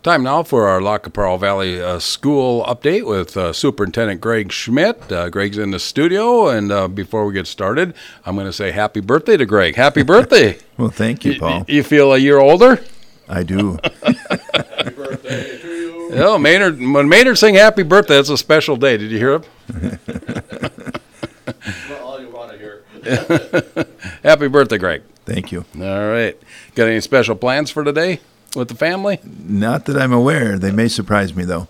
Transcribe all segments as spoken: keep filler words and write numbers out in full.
Time now for our Lac qui Parle Valley uh, School update with uh, Superintendent Greg Schmidt. Uh, Greg's in the studio, and uh, before we get started, I'm going to say happy birthday to Greg. Happy birthday. Well, thank you, Paul. Y- you feel a year older? I do. Happy birthday to you. You know, Maynard, when Maynard sing happy birthday, it's a special day. Did you hear him? Not all you want to hear. Happy birthday, Greg. Thank you. All right. Got any special plans for today with the family? Not that I'm aware. They may surprise me, though.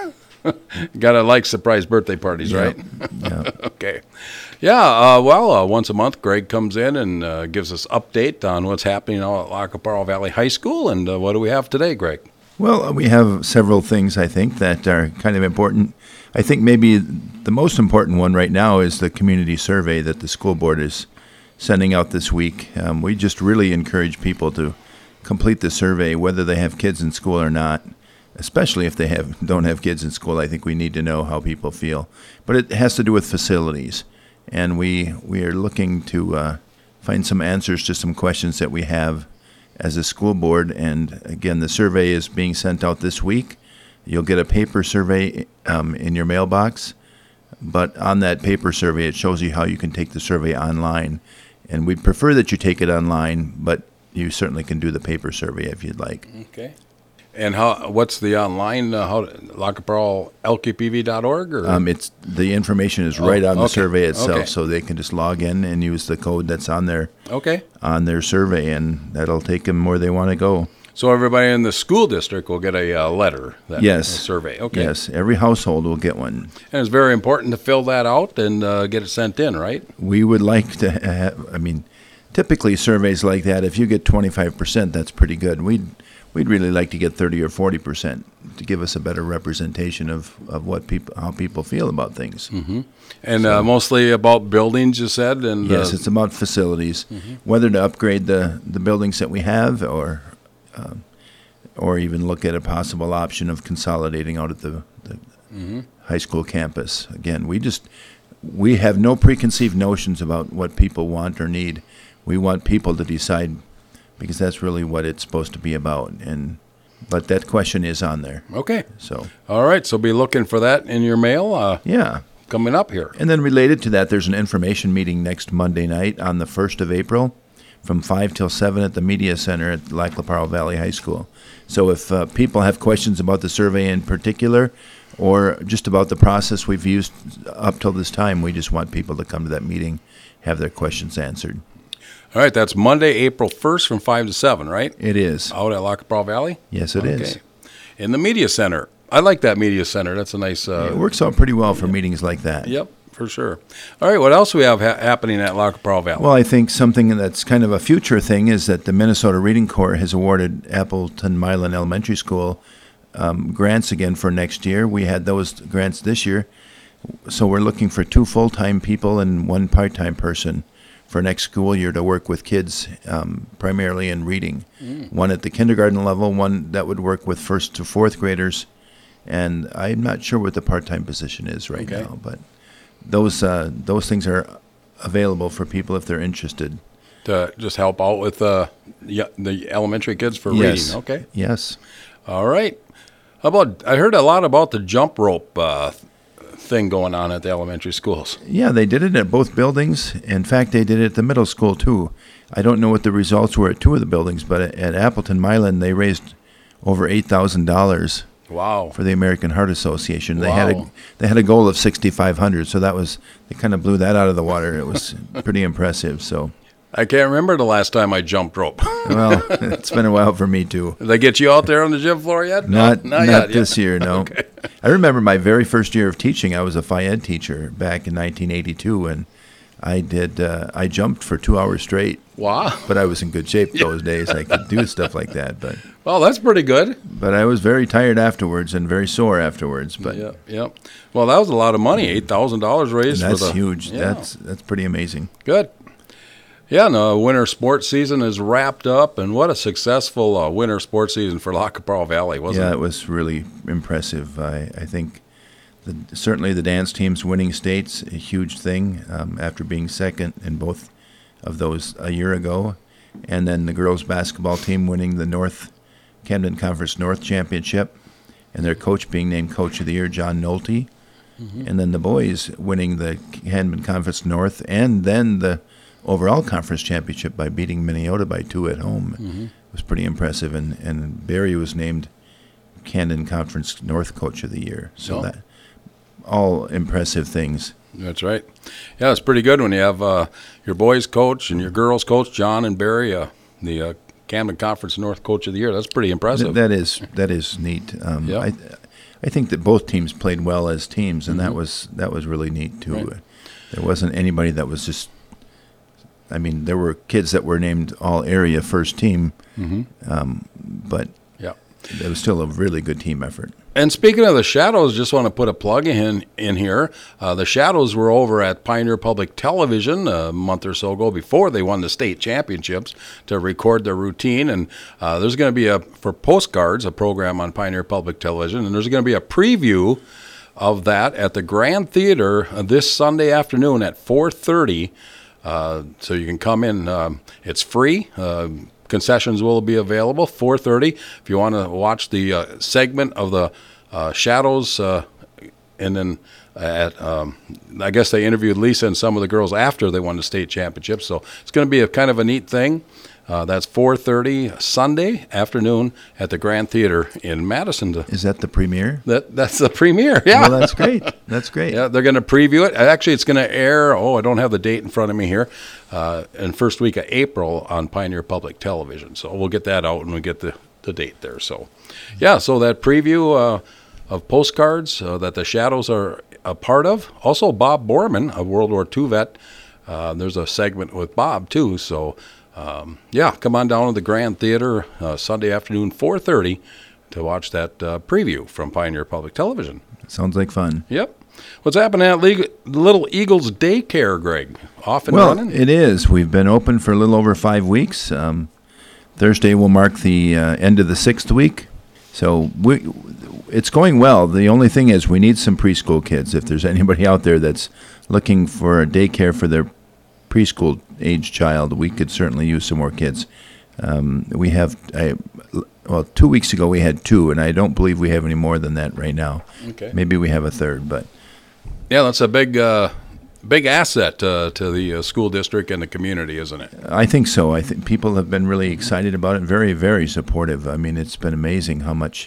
Got to like surprise birthday parties, Yep. right? Yeah. Okay. Yeah, uh, well, uh, once a month, Greg comes in and uh, gives us update on what's happening out at Lac qui Parle Valley High School. And uh, what do we have today, Greg? Well, we have several things, I think, that are kind of important. I think maybe the most important one right now is the community survey that the school board is sending out this week. Um, we just really encourage people to complete the survey, whether they have kids in school or not. Especially if they have don't have kids in school, I think we need to know how people feel. But it has to do with facilities, and we we are looking to uh, find some answers to some questions that we have as a school board. And again, the survey is being sent out this week. You'll get a paper survey um, in your mailbox, but on that paper survey, it shows you how you can take the survey online. And we'd prefer that you take it online, but you certainly can do the paper survey if you'd like. Okay. And how? What's the online, uh, how, Lac qui Parle L Q P V dot org? Or? Um, it's the information is right Oh, on the okay. survey itself, Okay. so they can just log in and use the code that's on their Okay. on their survey, and that'll take them where they want to go. So everybody in the school district will get a uh, letter, that Yes. a survey. Okay. Yes, every household will get one. And it's very important to fill that out and uh, get it sent in, right? We would like to have. I mean, typically surveys like that, if you get twenty-five percent, that's pretty good. We'd we'd really like to get thirty or forty percent to give us a better representation of, of what people how people feel about things. Mm-hmm. And uh, mostly about buildings, you said? And Yes, uh, it's about facilities, whether to upgrade the, the buildings that we have or um, or even look at a possible option of consolidating out at the, the mm-hmm. high school campus. Again, we just we have no preconceived notions about what people want or need. We want people to decide, because that's really what it's supposed to be about. And but that question is on there. Okay. So All right. So be looking for that in your mail uh, yeah. coming up here. And then related to that, there's an information meeting next Monday night on the first of April from five till seven at the Media Center at Lac qui Parle Valley High School. So if uh, people have questions about the survey in particular or just about the process we've used up till this time, we just want people to come to that meeting, have their questions answered. All right. That's Monday, April first from five to seven, right? It is. Out at Lac qui Parle Valley? Yes, it is. Okay. In the Media Center. I like that Media Center. That's a nice... Uh, It works out pretty well for meetings like that. Yep, for sure. All right. What else do we have ha- happening at Lac qui Parle Valley? Well, I think something that's kind of a future thing is that the Minnesota Reading Corps has awarded Appleton Milan Elementary School um, grants again for next year. We had those grants this year, so we're looking for two full-time people and one part-time person for next school year to work with kids um, primarily in reading. Mm. One at the kindergarten level, one that would work with first to fourth graders, and I'm not sure what the part-time position is right Okay. now, but those uh, those things are available for people if they're interested. To just help out with uh, y- the elementary kids for Yes. reading. Okay. Yes. All right. How about, I heard a lot about the jump rope uh, thing going on at the elementary schools. Yeah, they did it at both buildings. In fact, they did it at the middle school, too. I don't know what the results were at two of the buildings, but at, at Appleton Milan, they raised over eight thousand dollars Wow. for the American Heart Association. They had a Wow. they had a goal of sixty-five hundred, so that was they kind of blew that out of the water. It was pretty impressive. So, I can't remember the last time I jumped rope. well, it's been a while for me too. Did they get you out there on the gym floor yet? Not No, not, yet, this yeah. year, no. Okay. I remember my very first year of teaching. I was a Phi Ed teacher back in nineteen eighty-two, and I did uh, I jumped for two hours straight. Wow. But I was in good shape those days. I could do stuff like that. But Well, that's pretty good. but I was very tired afterwards and very sore afterwards. But Yep, yep. Well, that was a lot of money, eight thousand dollars raised. that's for the, huge. Yeah. That's that's pretty amazing. Good. Yeah, and the winter sports season is wrapped up, and what a successful uh, winter sports season for Lac qui Parle Valley, wasn't Yeah, it? it was really impressive. I, I think the, certainly the dance team's winning states, a huge thing um, after being second in both of those a year ago. And then the girls basketball team winning the North Camden Conference North Championship, and their coach being named Coach of the Year, John Nolte. Mm-hmm. And then the boys winning the Camden Conference North and then the overall conference championship by beating Minneota by two at home. Mm-hmm. It was pretty impressive. And, and Barry was named Camden Conference North Coach of the Year. So oh. that all impressive things. That's right. Yeah, it's pretty good when you have uh, your boys coach and your girls coach, John and Barry, uh, the uh, Camden Conference North Coach of the Year. That's pretty impressive. Th- that is that is neat. Um, yeah. I I think that both teams played well as teams, and mm-hmm. that was that was really neat too. Right. Uh, there wasn't anybody that was just. I mean, there were kids that were named all area first team, mm-hmm. um, but yeah, it was still a really good team effort. And speaking of the Shadows, just want to put a plug in in here. Uh, the Shadows were over at Pioneer Public Television a month or so ago before they won the state championships to record their routine. And uh, there's going to be a, for Postcards, a program on Pioneer Public Television, and there's going to be a preview of that at the Grand Theater this Sunday afternoon at four thirty. Uh, so you can come in. Um, it's free. Uh, Concessions will be available, four thirty. If you want to watch the uh, segment of the uh, Shadows, uh, and then at, um, I guess they interviewed Lisa and some of the girls after they won the state championship. So it's going to be a kind of a neat thing. Uh, that's four thirty Sunday afternoon at the Grand Theater in Madison. Is that the premiere? That That's the premiere, yeah. Well, that's great. That's great. Yeah, they're going to preview it. Actually, it's going to air, oh, I don't have the date in front of me here, uh, in first week of April on Pioneer Public Television. So we'll get that out when we get the, the date there. So, yeah, so that preview uh, of Postcards uh, that the Shadows are a part of. Also, Bob Borman, a World War Two vet. Uh, there's a segment with Bob, too. So, Um, yeah, come on down to the Grand Theater uh, Sunday afternoon, four thirty, to watch that uh, preview from Pioneer Public Television. Sounds like fun. Yep. What's happening at Le- Little Eagles Daycare, Greg? Off and well, running? Well, it is. We've been open for a little over five weeks. Um, Thursday will mark the uh, end of the sixth week. So we, it's going well. The only thing is we need some preschool kids. If there's anybody out there that's looking for a daycare for their preschool age child, we could certainly use some more kids. Um, we have, I, well, two weeks ago we had two, and I don't believe we have any more than that right now. Okay. Maybe we have a third, but yeah, that's a big, uh, big asset uh, to the uh, school district and the community, isn't it? I think so. I think people have been really excited about it, very, very supportive. I mean, it's been amazing how much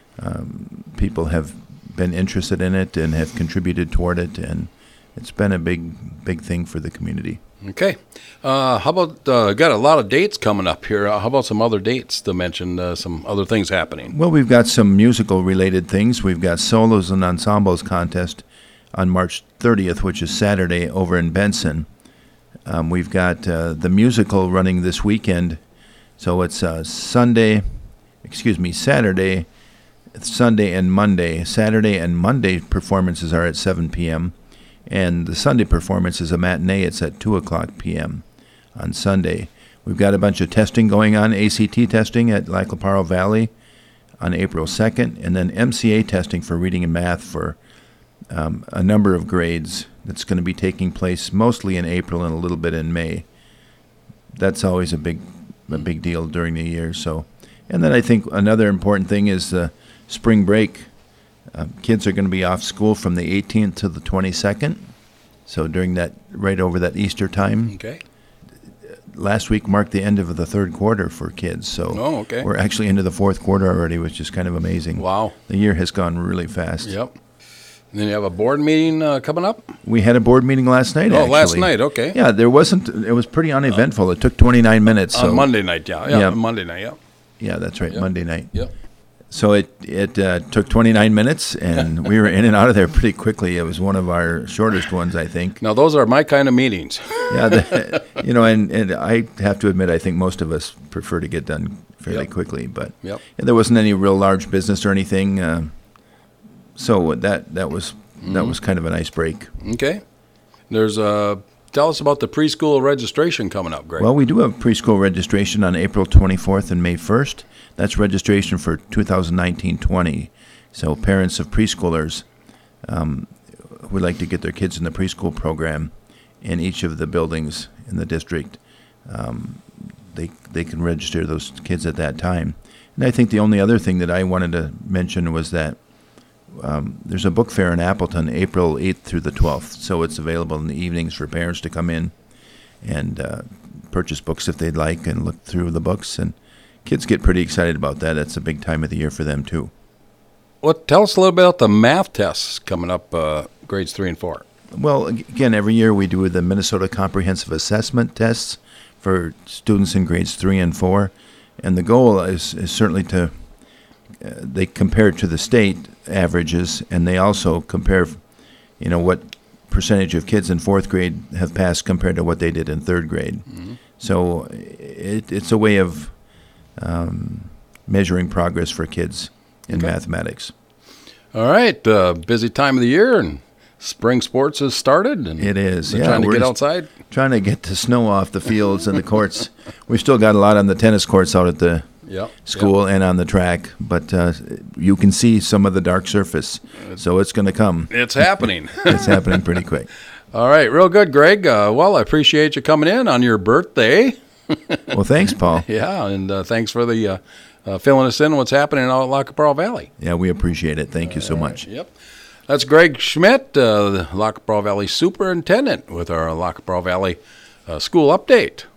um, people have been interested in it and have contributed toward it, and it's been a big, big thing for the community. Okay. Uh, how about, uh, got a lot of dates coming up here. Uh, how about some other dates to mention, uh, some other things happening? Well, we've got some musical-related things. We've got Solos and Ensembles contest on March thirtieth, which is Saturday, over in Benson. Um, we've got uh, the musical running this weekend. So it's uh, Sunday, excuse me, Saturday, Sunday and Monday. Saturday and Monday performances are at seven p.m., and the Sunday performance is a matinee. It's at two o'clock p.m. on Sunday. We've got a bunch of testing going on, A C T testing at Laclaparo Valley on April second, and then M C A testing for reading and math for um, a number of grades that's going to be taking place mostly in April and a little bit in May. That's always a big a big deal during the year. So, and then I think another important thing is the spring break. Um, kids are going to be off school from the eighteenth to the twenty-second, so during that, right over that Easter time. Okay. Last week marked the end of the third quarter for kids, so oh, okay. we're actually into the fourth quarter already, which is kind of amazing. Wow. The year has gone really fast. Yep. And then you have a board meeting uh, coming up? We had a board meeting last night, oh, actually. last night, okay. Yeah, there wasn't, it was pretty uneventful. It took twenty-nine minutes. On so, Monday night, yeah. Yeah, yeah. Monday night, yeah. Yeah, that's right, Yep. Monday night. Yep. So it it uh, took twenty-nine minutes, and we were in and out of there pretty quickly. It was one of our shortest ones, I think. Now, those are my kind of meetings. Yeah, the, you know, and, and I have to admit, I think most of us prefer to get done fairly Yep. quickly. But Yep. yeah, there wasn't any real large business or anything, uh, so that that was Mm-hmm. that was kind of a nice break. Okay. There's uh tell us about the preschool registration coming up, Greg. Well, we do have preschool registration on April twenty-fourth and May first. That's registration for two thousand nineteen twenty. So parents of preschoolers um, would like to get their kids in the preschool program in each of the buildings in the district. Um, they they can register those kids at that time. And I think the only other thing that I wanted to mention was that um, there's a book fair in Appleton, April eighth through the twelfth. So it's available in the evenings for parents to come in and uh, purchase books if they'd like and look through the books. And kids get pretty excited about that. That's a big time of the year for them, too. Well, tell us a little bit about the math tests coming up, uh, grades three and four. Well, again, every year we do the Minnesota Comprehensive Assessment tests for students in grades three and four. And the goal is, is certainly to, uh, they compare to the state averages, and they also compare, you know, what percentage of kids in fourth grade have passed compared to what they did in third grade. Mm-hmm. So it, it's a way of um, measuring progress for kids in okay. mathematics. All right, uh, busy time of the year, and spring sports has started. And it is. They're yeah, trying to we're get outside. Trying to get the snow off the fields and the courts. We've still got a lot on the tennis courts out at the yep, school yep. and on the track, but uh, you can see some of the dark surface, so it's going to come. It's happening. It's happening pretty quick. All right, real good, Greg. Uh, well, I appreciate you coming in on your birthday. Well, thanks, Paul. Yeah, and uh, thanks for the uh, uh, filling us in on what's happening out at Lac qui Parle Valley. Yeah, we appreciate it. Thank you so much. Right, yep. That's Greg Schmidt, uh, the Lac qui Parle Valley Superintendent, with our Lac qui Parle Valley uh, School Update.